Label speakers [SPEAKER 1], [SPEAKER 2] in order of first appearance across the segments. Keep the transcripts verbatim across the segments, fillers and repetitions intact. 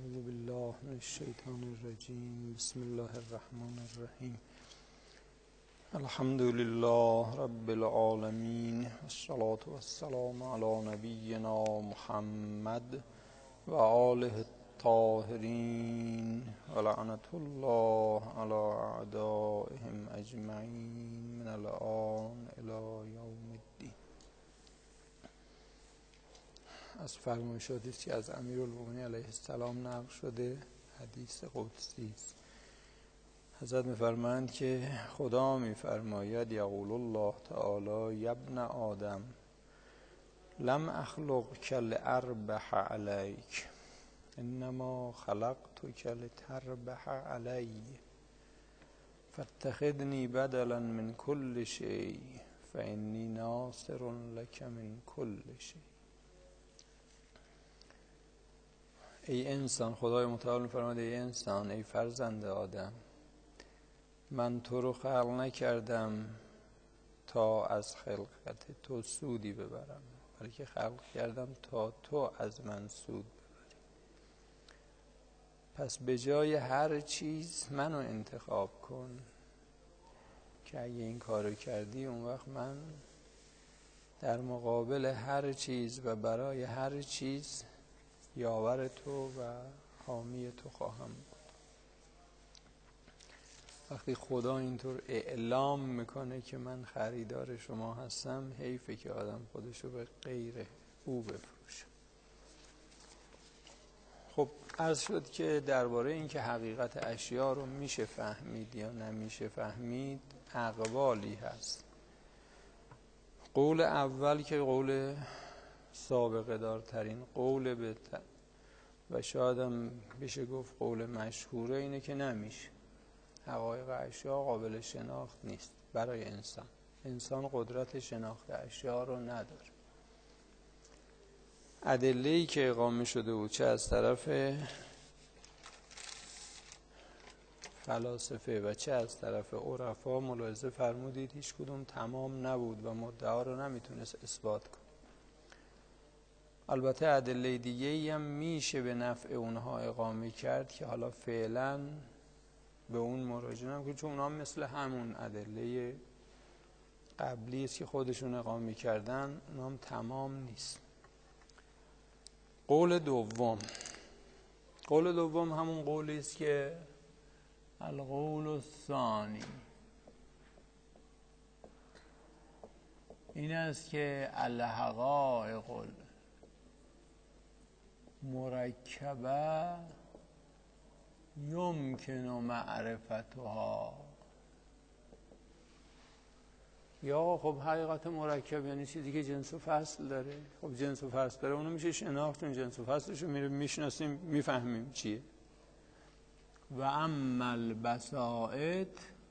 [SPEAKER 1] اعوذ بالله من الشیطان الرجیم. بسم الله الرحمن الرحیم. الحمد لله رب العالمین، والصلاة والسلام علی نبینا محمد و آله الطاهرین و لعنة الله علی اعدائهم اجمعین من الآن الی یوم الدین. از فرمایشاتی است که از امیرالمومنین علیه السلام نقل شده، حدیث قدسی است. حضرت می‌فرمایند که خدا می‌فرماید یقول الله تعالی یا ابن آدم لم اخلقک لاربح علیک انما خلقتک لتربح علی فاتخذنی بدلا من كل شیء فانی ناصر لک من كل شیء. ای انسان، خدای متعال می‌فرماید ای انسان، ای فرزند آدم، من تو رو خلق نکردم تا از خلقت تو سودی ببرم، بلکه خلق کردم تا تو از من سود ببری. پس به جای هر چیز منو انتخاب کن که اگه این کارو کردی اون وقت من در مقابل هر چیز و برای هر چیز یاور تو و حامی تو خواهم بود. وقتی خدا اینطور اعلام میکنه که من خریدار شما هستم، حیفه که آدم خودشو به غیر او بفروشه. خب عرض شد که درباره این که حقیقت اشیا رو میشه فهمید یا نمیشه فهمید اقوالی هست. قول اول که قول سابقه دارترین قول به ت... و شاید هم بشه گفت قول مشهوره اینه که نمیشه. حقایق اشیا قابل شناخت نیست برای انسان. انسان قدرت شناخت اشیا رو نداره. ادله‌ای که اقامه شده بود چه از طرف فلاسفه و چه از طرف عرفا، ملاحظه فرمودید هیچ کدوم تمام نبود و مدعا رو نمیتونست اثبات کنه. البته ادله دیگه‌ای هم میشه به نفع اونها اقامه کرد که حالا فعلا به اون مراجعه نمی‌کنم که چون اونها مثل همون ادله قبلی است که خودشون اقامه کردن، اونها هم تمام نیست. قول دوم قول دوم همون قولی است که القول الثانی، این است که الحقائق مرکبه یمکن معرفتها. یا خب حقیقت مرکب یعنی چیزی که جنس و فصل داره. خب جنس و فصل داره، اونو میشه شناخت. اون جنس و فصلشو میره میشناسیم، میفهمیم چیه. و اما البسائط،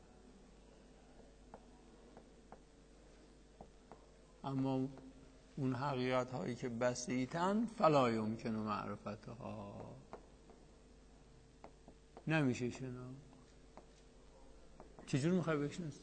[SPEAKER 1] اما اون حقیقت هایی که بسیطن فلا یمکن معرفتها، نمیشه شناخت. چجور میخوای بشناسی؟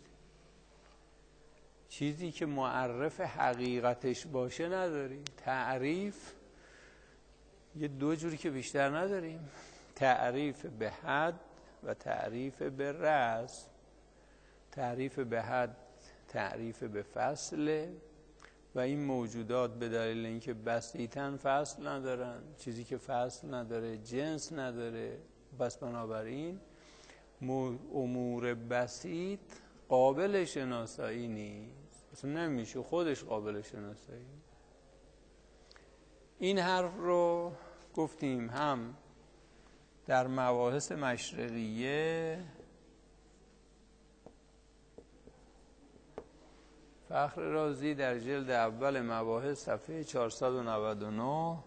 [SPEAKER 1] چیزی که معرف حقیقتش باشه نداری. تعریف یه دو جوری که بیشتر نداریم، تعریف به حد و تعریف به رأس. تعریف به حد تعریف به فصله و این موجودات به دلیل اینکه بسیطن فصل ندارن. چیزی که فصل نداره جنس نداره، پس بنابراین امور بسیط قابل شناسایی نیست، اصلا نمیشه خودش قابل شناسایی. این حرف رو گفتیم هم در مباحث مشرقیه. فخر رازی در جلد اول مباحث صفحه چهارصد و نود و نه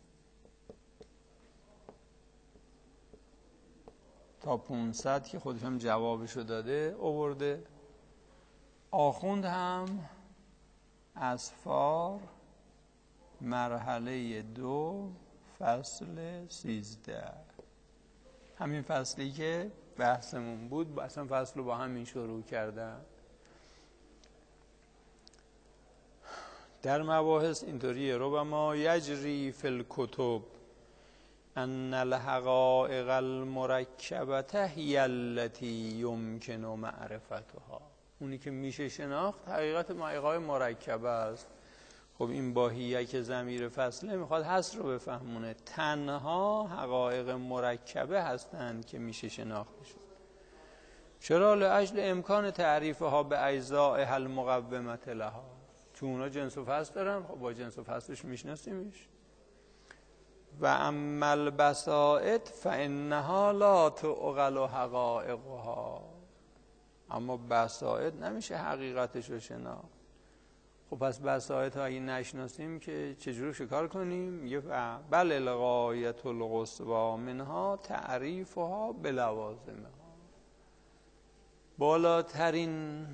[SPEAKER 1] تا پانصد که خودش هم جوابشو داده آورده. آخوند هم اسفار مرحله دو فصل سیزده، همین فصلی که بحثمون بود، اصلا فصل رو با همین شروع کردن. در مباحث اینطوریه: ربما یجری فی الکتب ان الحقائق المرکبه هی التي یمکن معرفتها، اونی که میشه شناخت حقیقت حقایق مرکبه است. خب این با هیه که ضمیر فصله میخواد حصر رو بفهمونه، تنها حقایق مرکبه هستند که میشه شناختشون. چرا؟ لاجل امکان تعریفها به اجزاء المقومه لها، چون اونا جنس و فصل دارن، خب با جنس و فصلش میشناسیمش. و اما البسائط فانها لا تعقل حقائقها، اما بسائط نمیشه حقیقتش رو شناخت. خب پس بسائط ها اگه نشناسیم که چجوری شکار کنیم؟ یه بل الغایت القصوی منها تعریفها بلوازمها، بالاترین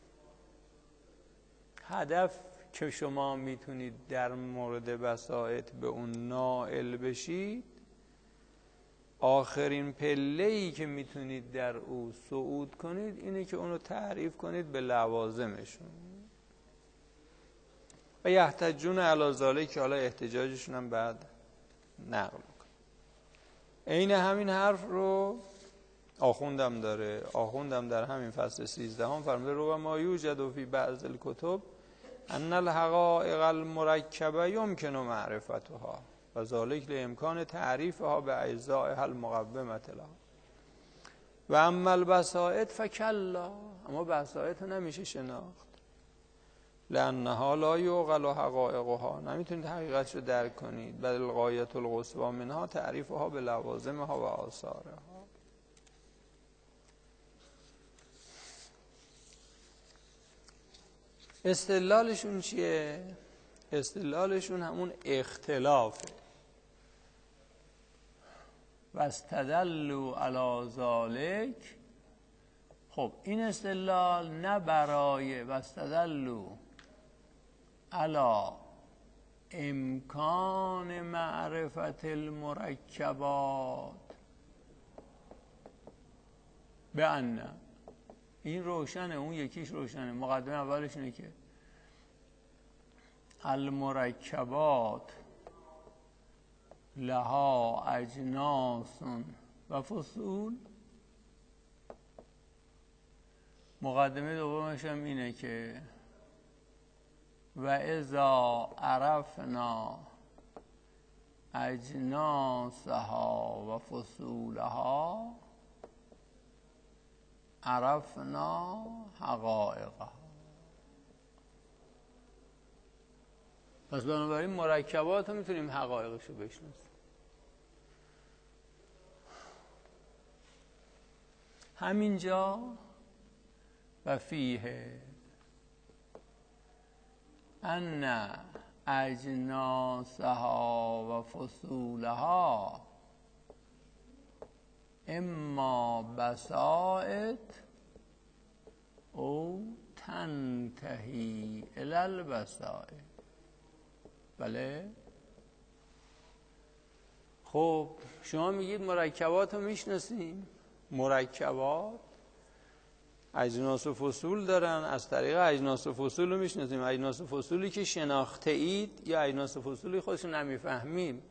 [SPEAKER 1] هدف که شما میتونید در مورد بسائط به اون نائل بشید، آخرین پله‌ای که میتونید در او صعود کنید اینه که اونو تعریف کنید به لوازمشون. و یحتجون علی ذلک، که حالا احتجاجشون هم بعد نقل میکنه. عین همین حرف رو آخوندم داره. آخوندم در همین فصل سیزده هم فرموده رو ما یوجد فی بعض الکتب ان الحقائق المرکبه یمکن معرفتها و ذلک لامکان تعریفها به اجزاء المقومه لها و اما البسائط فکلا، اما بسائط نمیشه شناخت. لانها لا یعقل حقائقها، نمیتونید حقیقتش رو درک کنید. بل الغایة القصوی منها تعریفها به لوازمها و آثارها. استدلالشون چیه؟ استدلالشون همون اختلافه. و استدلوا علی ذلک. خب این استدلال نه برای و استدلوا علی امکان معرفت المرکبات به ان، این روشنه، اون یکیش روشنه. مقدمه اولش اینه که المرکبات لها اجناس و فصول. مقدمه دومش هم اینه که و اذا عرفنا اجناسها و فصولها عرفنا حقائقها. پس بنابراین مرکبات رو میتونیم حقایقش رو بشناسیم. همینجا و فیه ان اجناسها و فصولها اما بسائط او تنتهی الی البسائط. بله. خب شما میگید مرکبات رو میشناسیم، مرکبات اجناس و فصول دارن، از طریق اجناس و فصول رو میشناسیم. اجناس و فصولی که شناخته اید یا اجناس و فصولی خودشون نمیفهمیم.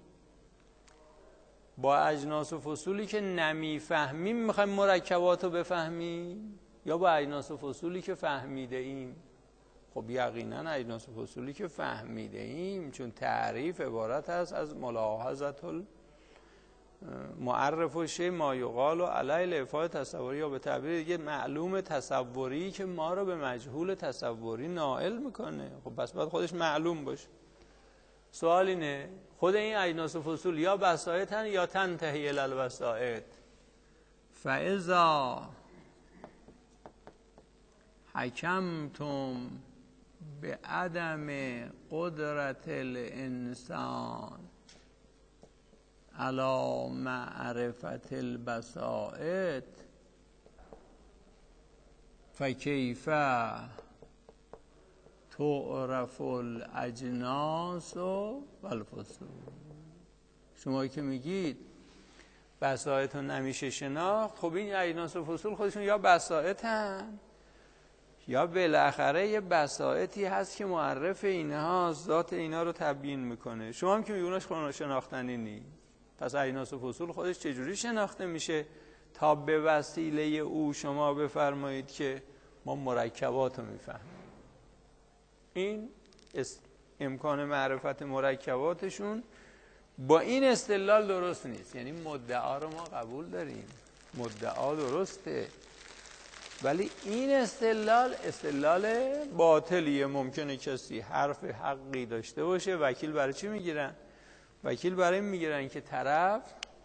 [SPEAKER 1] با اجناس و فصولی که نمیفهمیم میخوایم مرکبات رو بفهمیم یا با اجناس و فصولی که فهمیده ایم؟ خب یقینا اجناس و فصولی که فهمیده ایم، چون تعریف عبارت است از ملاحظت معرف و شی ما یقال و علیه الافاده تصوری، یا به تعبیر دیگه معلوم تصوری که ما رو به مجهول تصوری نائل میکنه. خب پس باید خودش معلوم باشه. سوال اینه خود این اجناس و فصول یا بسائطن یا تنتهی الی البسائط. فاذا حکمتم به عدم قدرت الانسان علی معرفت البسائط فکیف تعرف الاجناس و الفصول. شما که میگید بسائط رو نمیشه شناخت، خب این اجناس و فصول خودشون یا بسائط هن یا بالاخره یه بسائطی هست که معرف اینها ذات اینا رو تبیین میکنه. شما هم که میگوناش خودش شناختنی نیست. پس اجناس و فصول خودش چجوری شناخته میشه تا به وسیله او شما بفرمایید که ما مرکبات رو میفهمیم؟ این امکان معرفت مرکباتشون با این استدلال درست نیست. یعنی مدعا رو ما قبول داریم، مدعا درسته، ولی این استدلال استدلال باطلیه. ممکنه کسی حرف حقی داشته باشه، وکیل برای چی میگیرن؟ وکیل برای میگیرن که طرف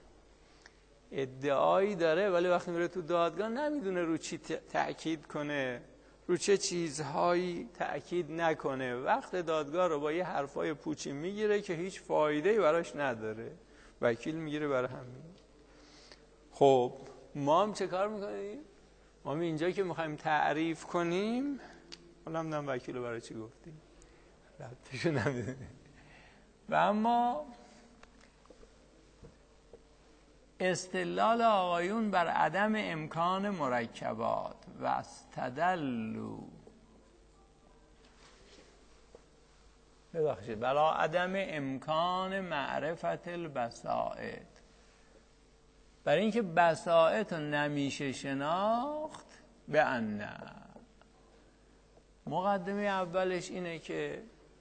[SPEAKER 1] ادعایی داره ولی وقتی میره تو دادگاه نمیدونه رو چی تأکید کنه، رو چه چیزهایی تأکید نکنه. وقت دادگاه رو با یه حرفای پوچی میگیره که هیچ فایده‌ای براش نداره، وکیل میگیره برای همین. خب ما هم چه کار میکنیم؟ ما هم اینجا که میخوایم تعریف کنیم، حالا هم دم وکیل رو برای چی گفتیم؟ ربطشو نمیدونیم. و اما استدلال آقایون بر عدم امکان مرکبات و استدلوا ببخشید بلا عدم امکان معرفت البسائط، برای اینکه بسائط رو نمیشه شناخت، به ان مقدمه اولش اینه که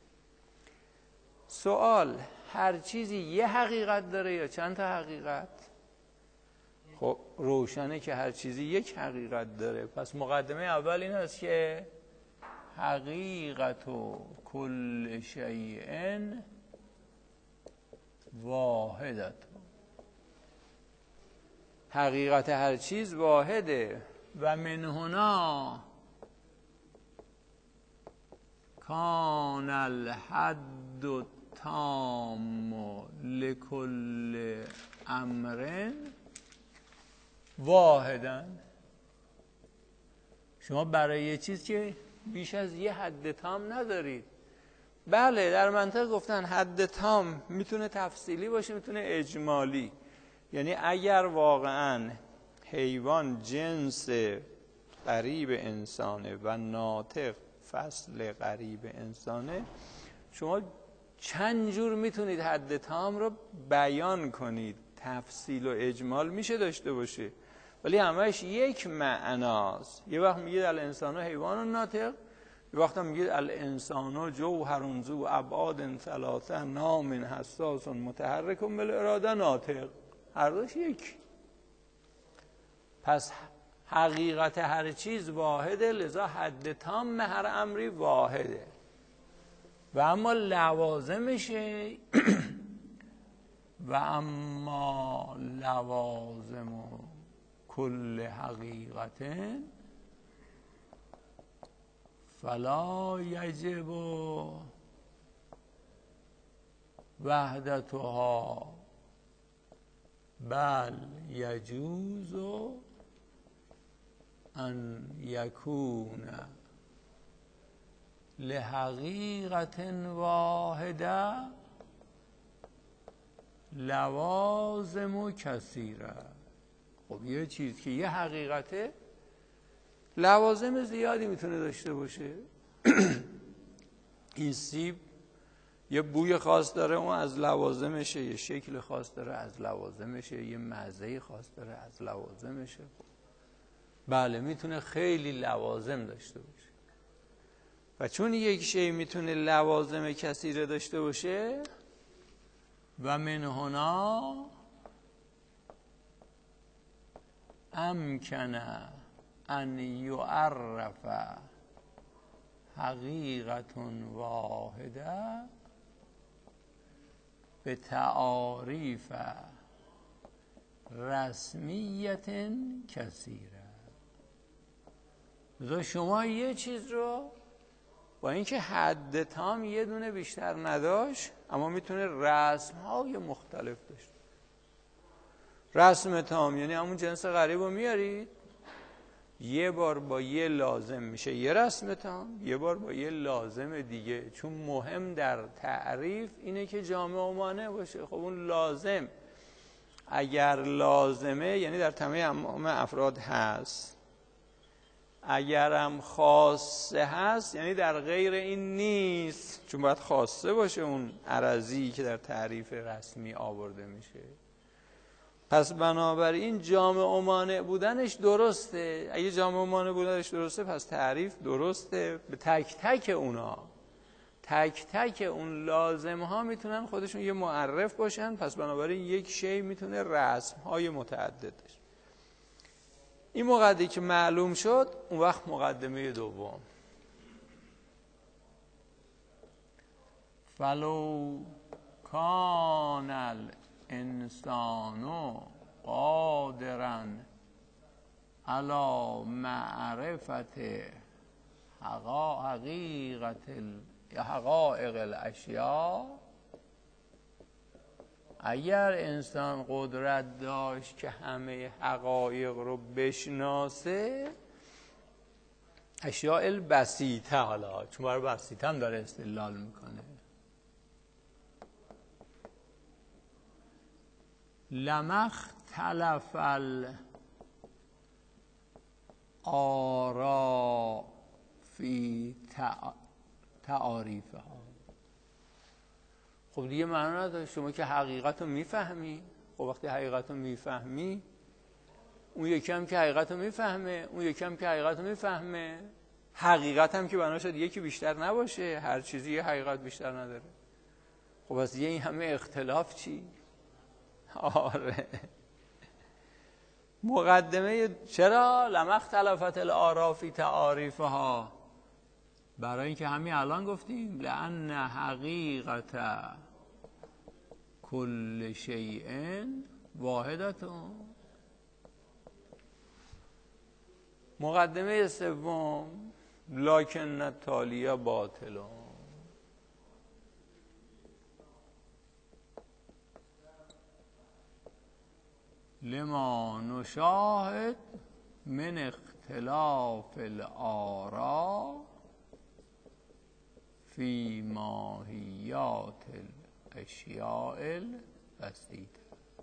[SPEAKER 1] سوال هر چیزی یه حقیقت داره یا چند تا حقیقت؟ خب روشنه که هر چیزی یک حقیقت داره. پس مقدمه اول این است که حقیقت و کل شیء واحدت، حقیقت هر چیز واحده. و من هنا کان الحد التام لکل امر واحدا. شما برای یه چیز که بیش از یه حد تام ندارید. بله در منطق گفتن حد تام میتونه تفصیلی باشه، میتونه اجمالی. یعنی اگر واقعا حیوان جنس قریب انسانه و ناطق فصل قریب انسانه، شما چند جور میتونید حد تام رو بیان کنید. تفصیل و اجمال میشه داشته باشه، ولی همش یک معناست. یه وقت میگید الانسان حیوان ناطق، یه وقت هم میگید الانسان جوهر ذو ابعاد ثلاثه نام حساس متحرک بالاراده ناطق. هر دوش یک. پس حقیقت هر چیز واحده، لذا حد تام هر امری واحده. و اما لوازمشه و اما لوازم کل حقیقت فلا یجب وحدتها بل یجوز ان یکون لحقیقت واحده لوازم کثیره. خب یه چیز که یه حقیقته لوازم زیادی میتونه داشته باشه. این سیب یه بوی خاص داره، اون از لوازمشه. یه شکل خاص داره، از لوازمشه. یه مزه خاص داره، از لوازمشه. بله میتونه خیلی لوازم داشته باشه. و چون یک شی میتونه لوازم کثیره داشته باشه، و من هنا امکن ان یعرف حقیقت واحده به تعاریف رسمیت کثیره. لذا شما یه چیز رو با اینکه حد تام یه دونه بیشتر نداشت، اما میتونه رسم‌های مختلف داشته. رسم تام یعنی همون جنس غریب رو میارید، یه بار با یه لازم میشه یه رسم تام، یه بار با یه لازم دیگه. چون مهم در تعریف اینه که جامع و مانع باشه. خب اون لازم اگر لازمه یعنی در تمام افراد هست، اگرم خاصه هست یعنی در غیر این نیست، چون باید خاصه باشه اون عرضی که در تعریف رسمی آورده میشه. پس بنابراین جامع و مانع بودنش درسته. اگه جامع و مانع بودنش درسته پس تعریف درسته. به تک تک اونا، تک تک اون لازم ها میتونن خودشون یه معرف باشن. پس بنابراین یک شی میتونه رسم های متعدد داشته. این مقدمه که معلوم شد، اون وقت مقدمه دوم، فلو کان الانسان قادرا علی معرفت حقیقت حقایق الاشیاء، اگر انسان قدرت داشت که همه حقایق رو بشناسه، اشیاء البسیطه، حالا چون برای بسیطه هم داره استدلال میکنه، لما اختلف الآراء فی تعاریفها. خب دیگه معنا نداره. شما که حقیقت رو میفهمی، خب وقتی حقیقت رو میفهمی، اون یکی هم که حقیقت رو میفهمه، اون یکی هم که حقیقت رو میفهمه، حقیقت هم که بنا شد یکی بیشتر نباشه، هر چیزی یه حقیقت بیشتر نداره. خب پس دیگه این همه اختلاف چی؟ آره. مقدمه چرا لما اختلفت الآراء فی تعاریفها؟ برای اینکه همین الان گفتیم لأن حقیقت کل شیء واحدتون. مقدمه سوم لکن التالیه باطلون. لما نشاهد من اختلاف الآراء فی ماهیات الاشیاء البسیطه.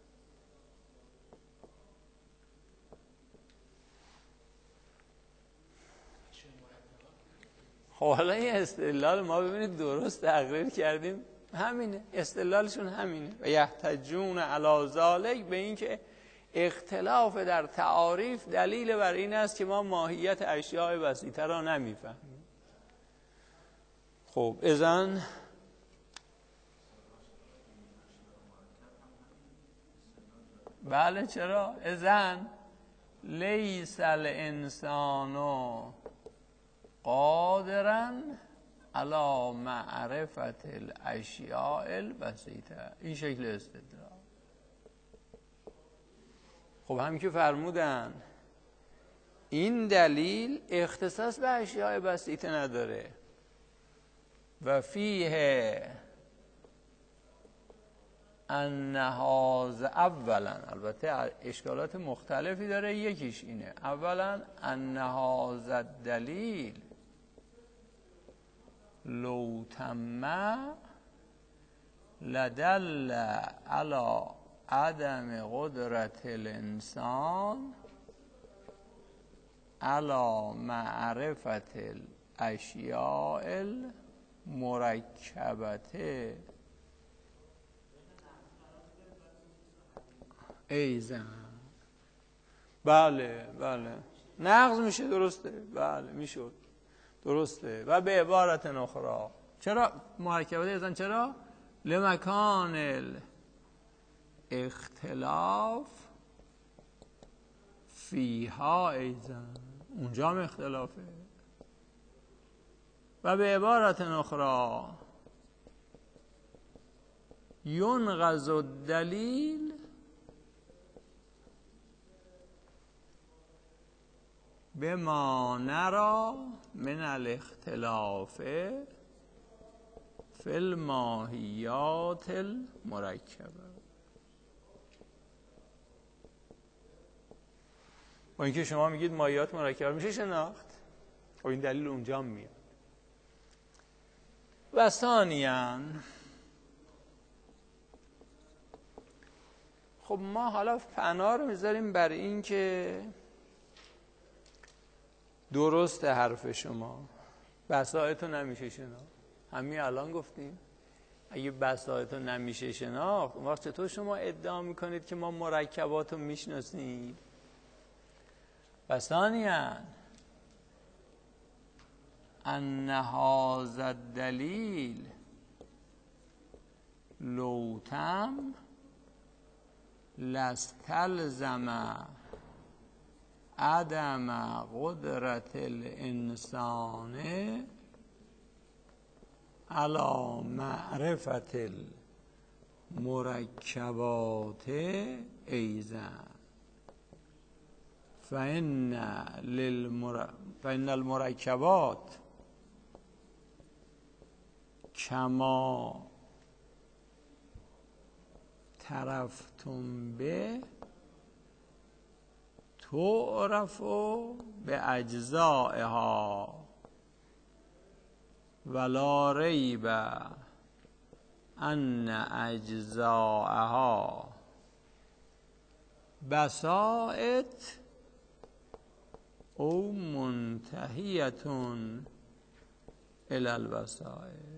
[SPEAKER 1] خب حالا این استدلال ما ببینید درست تقریر کردیم، همینه، استدلالشون همینه. و یحتجون علی ذلک، به این که اختلاف در تعاریف دلیل بر این است که ما ماهیت اشیاء بسیطه را نمیفهمیم. خب اذن بله چرا؟ اذن لیس الانسان قادرا علی معرفت الاشیاء البسیطه. این شکل استدلال. خب همین که فرمودن این دلیل اختصاص به اشیاء بسیطه نداره و فیه ان هذا اولا، البته اشکالات مختلفی داره، یکیش اینه اولا ان هذا الدلیل لو تم لدل علی عدم قدرت الانسان علی معرفت الاشیاء المرکبته. ایزن بله بله نقض میشه، درسته، بله میشد، درسته. و به عبارت اخرى چرا مرکبته ایزن؟ چرا؟ لمکان اختلاف فیها ایزن، اونجا هم اختلافه. و به عبارت اخرى ینقض الدلیل بما نرى من الاختلاف فی الماهیات المرکبه. با اینکه شما میگید ماهیات مرکبه میشه شناخت، خب این دلیل اونجا میاد. و ثانیاً خب ما حالا فنا رو میذاریم بر این که درست حرف شما، بساطتو نمیشه شناخت. همین الان گفتیم اگه بساط رو نمیشه شناخت، اون وقت چطور شما ادعا میکنید که ما مرکبات رو میشناسیم؟ و ثانیاً ان هذا الدلیل لو تم لاستلزم عدم قدرت الانسان علی معرفت المرکبات ایضا فإن للمر... فإن المرکبات کما طرفتم به تعرف به اجزائها ولا ریب ان اجزائها بسائط او منتهیة الی البسائط.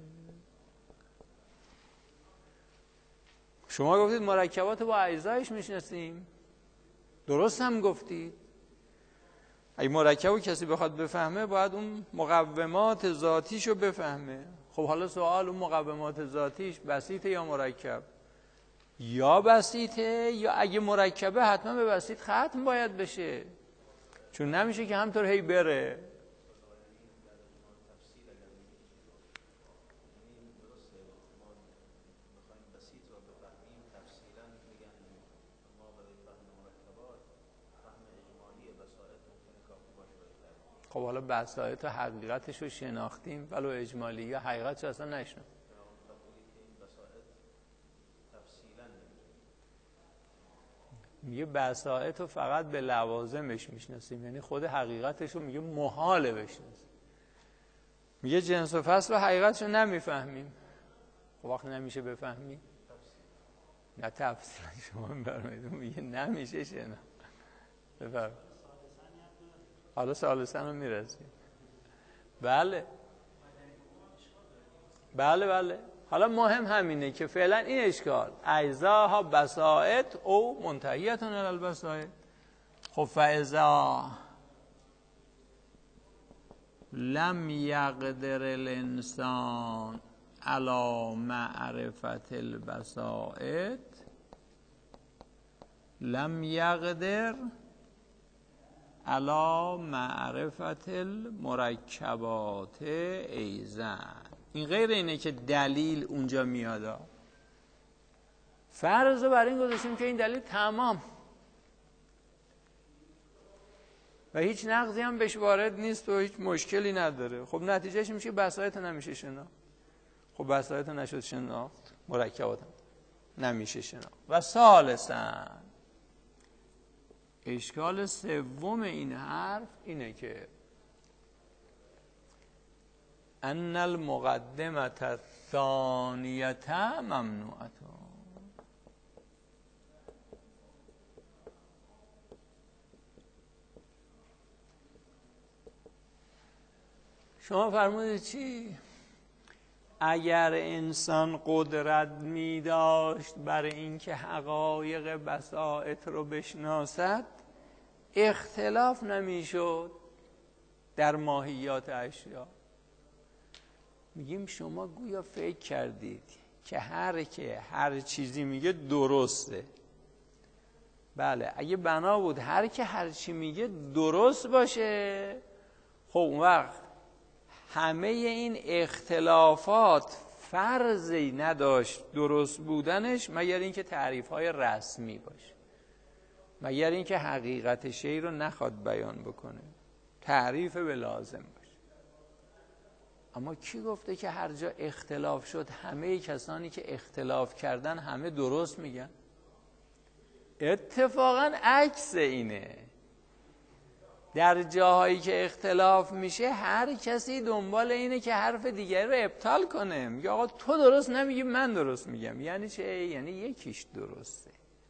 [SPEAKER 1] شما گفتید مرکبات با اجزایش میشناسیم، درست هم گفتید. اگه مرکب کسی بخواد بفهمه باید اون مقومات ذاتیشو بفهمه. خب حالا سوال، اون مقومات ذاتیش بسیطه یا مرکب؟ یا بسیطه یا اگه مرکبه حتما به بسیط ختم باید بشه، چون نمیشه که همطور هی بره. خب حالا بساطت و حقیقتش رو شناختیم ولو اجمالی، یا حقیقتش اصلا نشناختیم. میگه بساطت رو فقط به لوازمش میشناسیم، یعنی خود حقیقتش رو میگه محاله بشناسیم. میگه جنس و فصل و حقیقتش رو نمیفهمیم. خب وقت نمیشه بفهمی؟ نه تفصیلا شما برمید میگه نمیشه شناخت. بفرم حالا ثالثاً رو میرسیم. بله بله بله حالا مهم همینه که فعلا این اشکال اجزاها بسائط او منتهیة الی البسائط. خب فاذا لم یقدر الانسان علی معرفت البسائط لم یقدر علی معرفت المرکبات ایضا. این غیر اینه که دلیل اونجا میادا. فرض رو بر این گذاشتیم که این دلیل تمام و هیچ نقضی هم بهش وارد نیست و هیچ مشکلی نداره. خب نتیجهش میشه بساطت نمیشه شناخت. خب بساطت نشد شناخت، مرکبات نمیشه شناخت. و ثالثاً اشکال سوم این حرف اینه که ان المقدمة الثانیة ممنوعة. شما فرمودید چی؟ اگر انسان قدرت می داشت برای اینکه حقایق بساطت رو بشناسد، اختلاف نمی شد در ماهیات اشیا. میگیم شما گویا فکر کردید که هر که هر چیزی میگه درسته. بله اگه بنا بود هر که هر چی میگه درست باشه، خب اون وقت همه این اختلافات فرضی نداشت درست بودنش مگر اینکه تعریف‌های رسمی باشه، مگر اینکه حقیقت شی رو نخواد بیان بکنه، تعریف به لازم باشه. اما کی گفته که هر جا اختلاف شد همه کسانی که اختلاف کردن همه درست میگن؟ اتفاقا عکس اینه. در جاهایی که اختلاف میشه هر کسی دنبال اینه که حرف دیگری رو ابطال کنه. میگه آقا تو درست نمیگی من درست میگم. یعنی چه؟ یعنی یکیش درسته،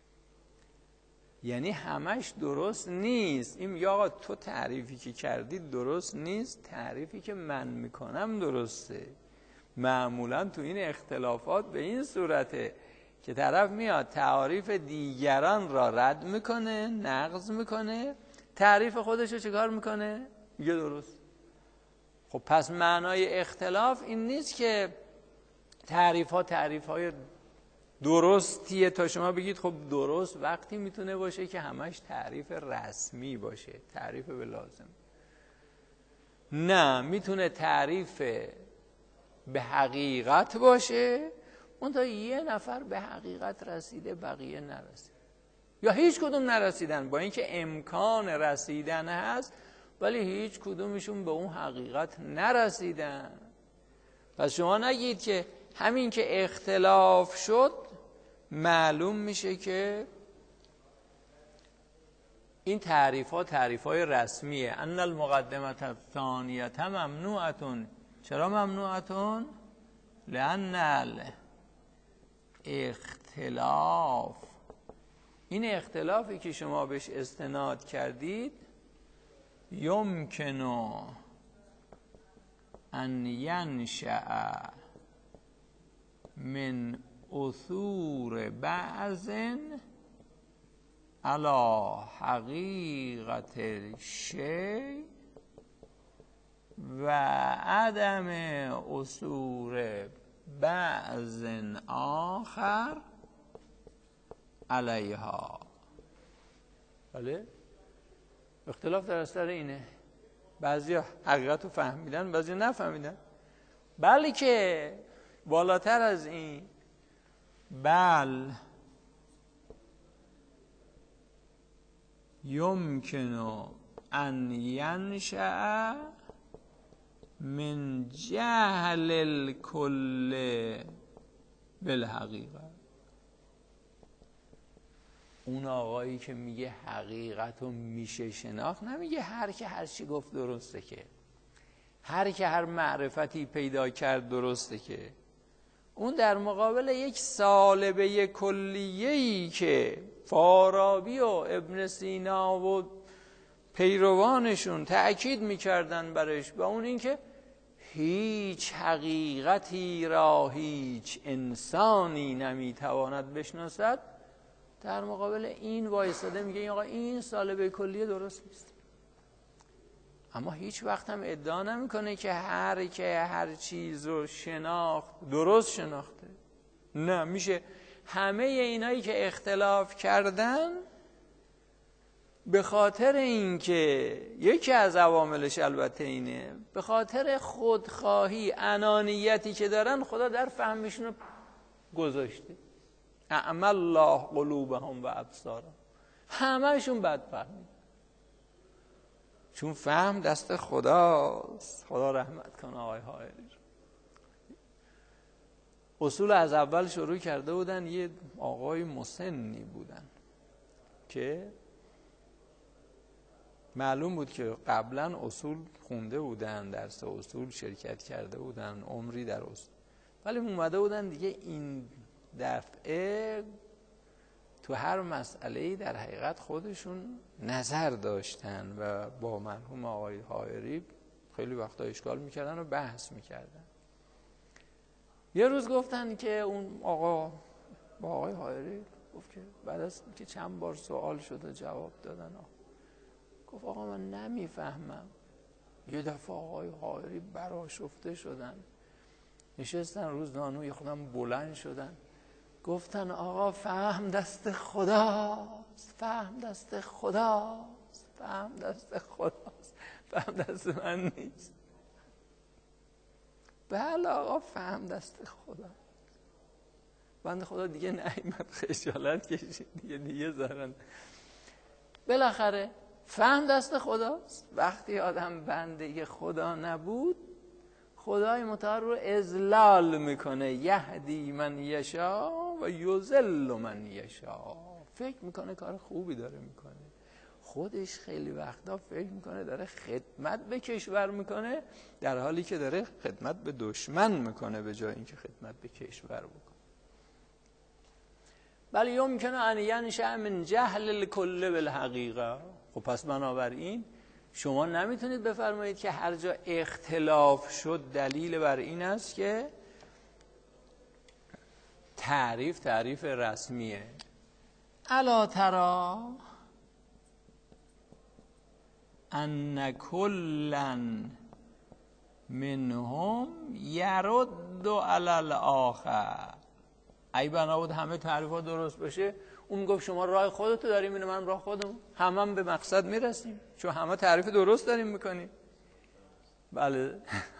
[SPEAKER 1] یعنی همش درست نیست. این میگه آقا تو تعریفی که کردی درست نیست، تعریفی که من میکنم درسته. معمولا تو این اختلافات به این صورته که طرف میاد تعاریف دیگران را رد میکنه، نقض میکنه، تعریف خودش رو چیکار میکنه؟ میگه درست. خب پس معنای اختلاف این نیست که تعریف ها تعریف های درستیه تا شما بگید خب درست وقتی میتونه باشه که همش تعریف رسمی باشه، تعریف به لازم. نه، میتونه تعریف به حقیقت باشه، اون تا یه نفر به حقیقت رسیده بقیه نرسید، یا هیچ کدوم نرسیدن، با اینکه امکان رسیدن هست ولی هیچ کدومشون به اون حقیقت نرسیدن. پس شما نگید که همین که اختلاف شد معلوم میشه که این تعریف ها تعریف های رسمیه. ان المقدمه الثانیه ممنوعتون. چرا ممنوعتون؟ لان الاختلاف، این اختلافی که شما بهش استناد کردید، یمکن ان ینشأ من اثور بعض علی حقیقت الشیء و عدم اثور بعض آخر علیها. بله، اختلاف در اثر اینه، بعضی حقیقت رو فهمیدن بعضی نفهمیدن. بلکه بالاتر از این، بل یمکن ان ینشأ من جهل الکل بالحقیقه. اون آقایی که میگه حقیقت رو میشه شناخت، نمیگه هر که هر چی گفت درسته، که هر که هر معرفتی پیدا کرد درسته، که اون در مقابل یک سالبه کلیه‌ای که فارابی و ابن سینا و پیروانشون تأکید میکردن برش، و اون این که هیچ حقیقتی را هیچ انسانی نمیتواند بشناسد، در مقابل این وایساده میگه این آقا این سالبه کلیه درست نیست. اما هیچ وقت هم ادعا نمیکنه که هر که هر چیز رو شناخت درست شناخته. نه، میشه همه اینایی که اختلاف کردن به خاطر اینکه یکی از عواملش البته اینه، به خاطر خودخواهی، انانیتی که دارن، خدا در فهمشون رو گذاشته. اعمی الله قلوبهم و ابصارهم، همهشون بد فهمید، چون فهم دست خداست. خدا رحمت کنه آقای حائری. اصول از اول شروع کرده بودن، یه آقای مسنی بودن که معلوم بود که قبلا اصول خونده بودن، درس اصول شرکت کرده بودن، عمری در اصول، ولی اومده بودن دیگه این دفعه تو هر مسئله‌ای در حقیقت خودشون نظر داشتن و با مرحوم آقای حائری خیلی وقتا اشکال میکردن و بحث میکردن. یه روز گفتن که اون آقا با آقای حائری گفت که بعد از که چند بار سوال شد و جواب دادن، آقا گفت آقا من نمیفهمم. یه دفعه آقای حائری برآشفته شدن، نشستن روزنامه خودم بلند شدن، گفتن آقا فهم دست خداست، فهم دست خداست، فهم دست خداست، فهم دست من نیست. بله آقا فهم دست خدا. بنده خدا دیگه نایمد، خجالت کشید دیگه دیگه زارن. بالاخره فهم دست خداست. وقتی آدم بنده خدا نبود، خدای متعال رو اذلال میکنه، یهدی من یشا و یذل من یشا. فکر میکنه کار خوبی داره میکنه، خودش خیلی وقتا فکر میکنه داره خدمت به کشور میکنه، در حالی که داره خدمت به دشمن میکنه به جای اینکه خدمت به کشور بکنه. بل یمکن ان ینشأ من جهل الکل بالحقیقه. خب پس بنابراین شما نمیتونید بفرمایید که هر جا اختلاف شد دلیل بر این است که تعریف تعریف رسمیه. الا ترى ان کلا منهم یرد علی الاخر. ای بنا بود همه تعریفات درست باشه، اون گفت شما راه خودتو داریم، اینو من راه خودم، همه هم به مقصد میرسیم چون همه تعریف درست داریم میکنیم. بله.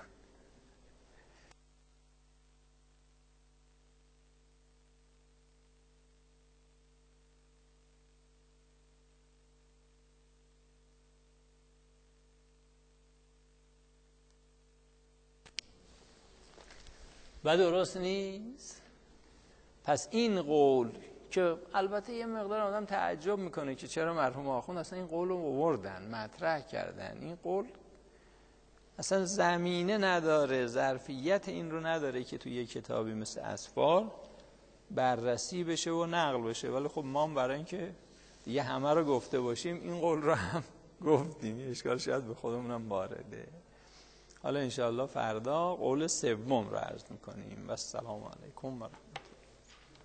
[SPEAKER 1] و درست نیست. پس این قول که البته یه مقدار آدم تعجب میکنه که چرا مرحوم آخوند اصلا این قول رو آوردن مطرح کردن، این قول اصلا زمینه نداره، ظرفیت این رو نداره که توی یه کتابی مثل اسفار بررسی بشه و نقل بشه. ولی خب ما برای اینکه دیگه همه رو گفته باشیم این قول رو هم گفتیم، اشکال شاید به خودمونم وارده. حالا انشاءالله فردا قول سوم رو عرض میکنیم. و السلام علیکم و رحمت الله.